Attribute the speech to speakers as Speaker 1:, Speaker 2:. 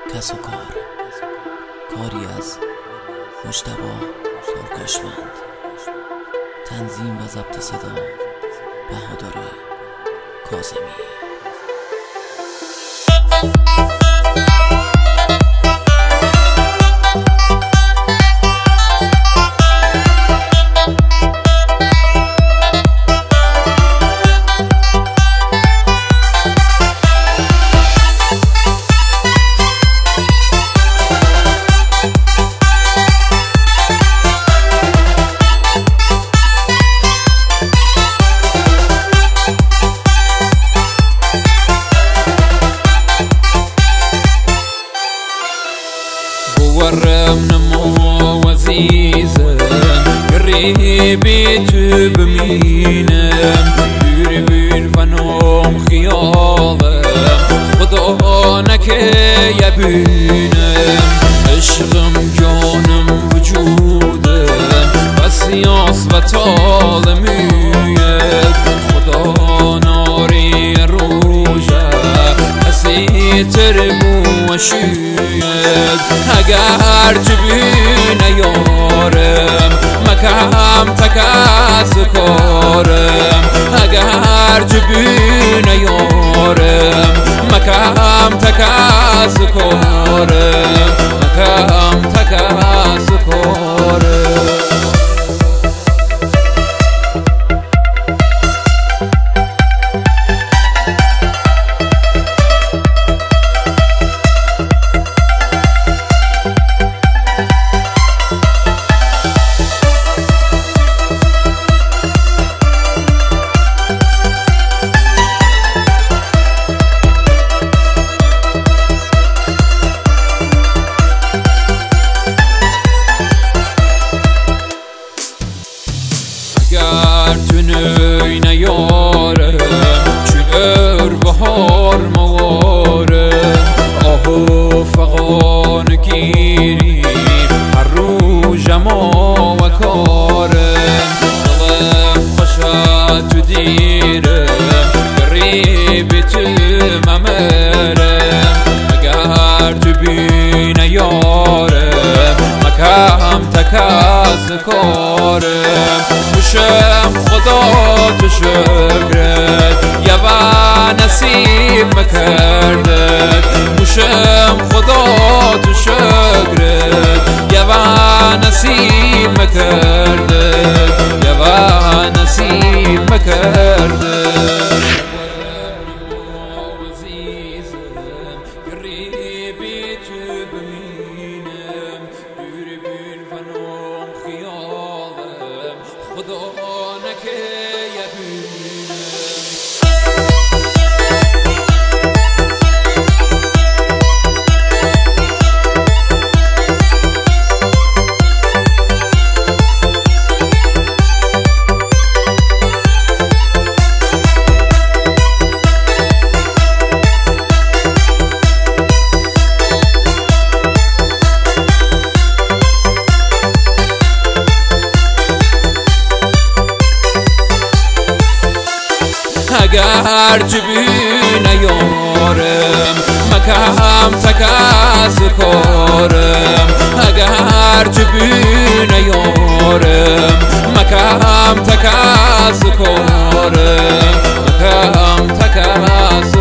Speaker 1: کس و کار، کاری از مجتبی کارکاشوند، تنظیم و ضبط صدا بهادر کاظمی.
Speaker 2: ورم نمو وزيزم قريبي تبمينم دوري بين فنوم خيالم خدا نكي يبينم عشقم جانم وجودم بس ياس و طالميت خدا ناري روجه کسی تربو و شید اگر تو بینه یارم مکم تکس کارم اگر تو بینه یارم مکم تکس کارم مکم تکس کارم اگر تو نوینه یارم چنر بهار موارم آهو فقان گیری هر رو جما و کارم دلم خوشت تو دیرم قریب تو ممرم اگر تو بینه یارم مکم تکس کارم بشم خدا تو شکرت یوا نصیب مکردت بشم خدا تو شکرت یوا نصیب مکردت یوا نصیب مکردت قریبی تو ببینم دور بین فنوم خیالم خدا نکه یبینم اگر تو بینه یارم مکم تکس کارم اگر تو بینه یارم مکم تکس کارم مکم تکس